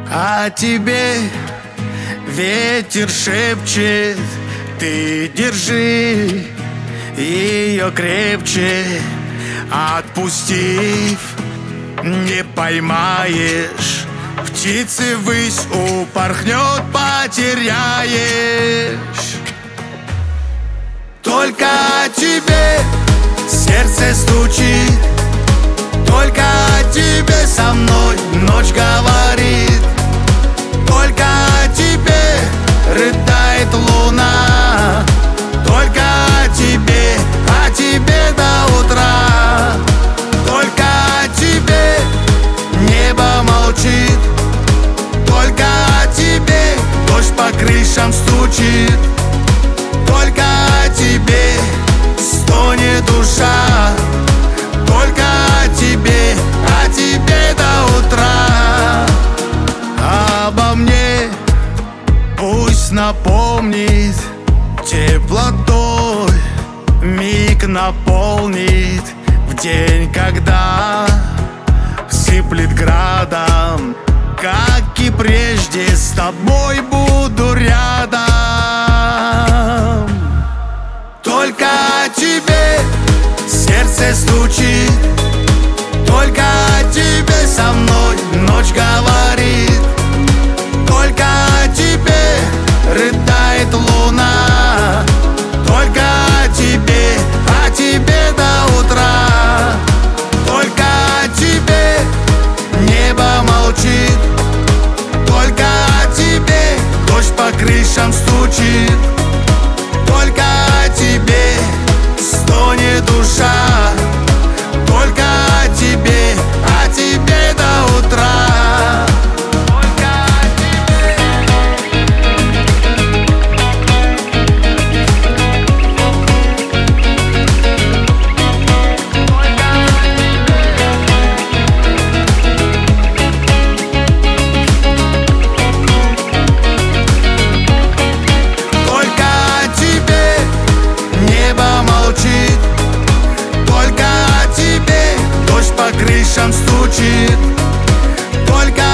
о тебе ветер шепчет. Ты держи ее крепче, отпустив, не поймаешь. Птицы ввысь упорхнет, потеряешь. Только о тебе сердце стучит, только о тебе со мной ночь говорит. Только о тебе рыдает луна, только о тебе до утра. Только о тебе небо молчит, только о тебе дождь по крышам стучит. Только о тебе стонет душа, только о тебе до утра. Обо мне пусть напомнит, теплотой миг наполнит. В день, когда сыплет градом, как и прежде, с тобой буду рядом. Только о тебе сердце стучит, только о тебе со мной ночь говорит. Только о тебе рыдает луна, только о тебе до утра. Только о тебе небо молчит, только о тебе дождь по крышам стучит. Только о тебе стонет душа, только о тебе до утра. Только о тебе дождь по крышам стучит, только